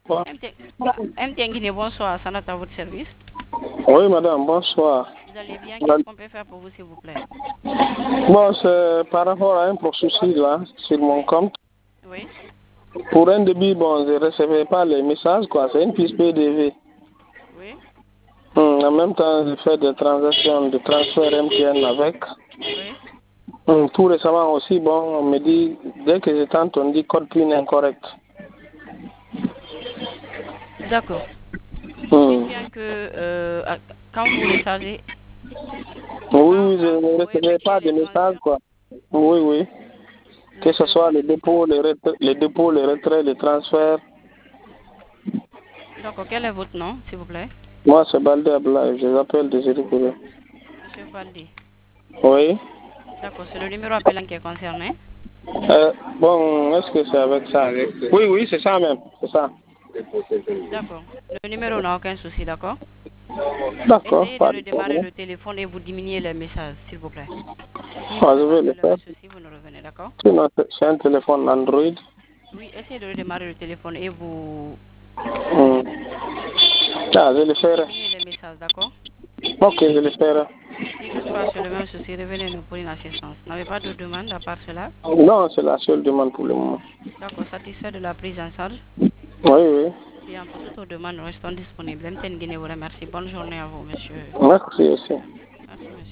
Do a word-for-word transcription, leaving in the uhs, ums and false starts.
Bon. M T N Guinée, bonsoir, ça à votre service. Oui, madame, bonsoir. Vous allez bien? Qu'est-ce qu'on peut faire pour vous, s'il vous plaît? Bon, c'est par rapport à un processus là, sur mon Oui. compte. Oui. Pour un début, bon, je ne recevais pas les messages, quoi. C'est une piste P D V. Oui. Hum, en même temps, je fais des transactions de transfert M T N avec. Oui. Hum, tout récemment aussi, bon, on me dit, dès que je tente, on dit code PIN incorrect. D'accord. Dites Hum. bien que euh, quand vous rechargez, Oui, quand, oui, je quand ne vous recevais effectuez pas les de messages, transferts, quoi. Oui, oui. vous ne Que ce recevez soit pas les de message. dépôts, les, retraits, les dépôts, les retraits, les transferts. D'accord. Quel est votre nom, s'il vous plaît? Moi, c'est Balde Ablaï, je l'appelle de Zérékouré. Monsieur Baldi. Oui. D'accord. C'est le numéro appelant qui est concerné. Euh, bon, est-ce que c'est avec ça avec... Oui, oui, c'est ça même, c'est ça. D'accord. Le numéro n'a aucun souci, d'accord? D'accord, Essayez de pas de redémarrer problème. le téléphone et vous diminuez les messages, s'il vous plaît. Si vous Ah, ne je vais le rencontrez le faire. même souci, vous nous revenez, d'accord? Sinon, c'est c'est un téléphone Android. Oui, essayez de redémarrer le téléphone et vous Hmm. Ah, je le ferai. diminuez les messages, d'accord? Ok, je le ferai. Si toutefois c'est le même souci, revenez-nous pour une assistance. N'avez pas de demande à part cela? Non, c'est la seule demande pour le moment. D'accord, satisfait de la prise en charge? Oui, oui. Bien, pour toute autre demande, nous restons disponibles. M T N Guinée vous remercie. Bonne journée à vous, monsieur. Merci aussi. Merci, monsieur.